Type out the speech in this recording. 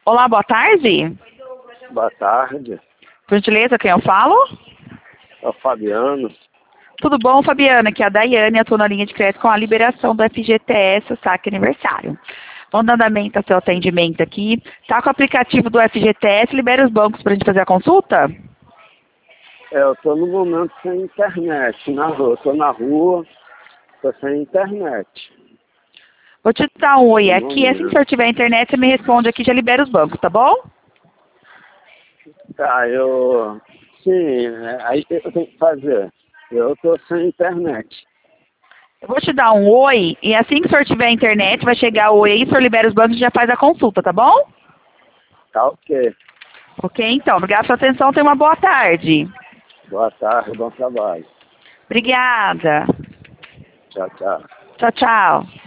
Olá, boa tarde. Boa tarde, Por gentileza, quem eu falo? é o Fabiano. Tudo bom, Fabiana? Aqui é a Daiane, eu tô na linha de crédito com a liberação do FGTS, o saque aniversário. Vamos dar andamento ao seu atendimento aqui. Tá com o aplicativo do FGTS, libera os bancos pra gente fazer a consulta? Eu tô no momento sem internet na rua. Eu tô na rua, tô sem internet. Vou te dar um oi No aqui, assim que o momento. senhor tiver internet, você me responde aqui, já libera os bancos, tá bom? Tá, sim, aí o que eu tenho que fazer? Eu tô sem internet. Eu vou te dar um oi, e assim que o senhor tiver internet, vai chegar o oi aí, o senhor libera os bancos e já faz a consulta, tá bom? Tá ok. Ok, então. Obrigada pela sua atenção, tenha uma boa tarde. Boa tarde, bom trabalho. Obrigada. Tchau, tchau. Tchau, tchau.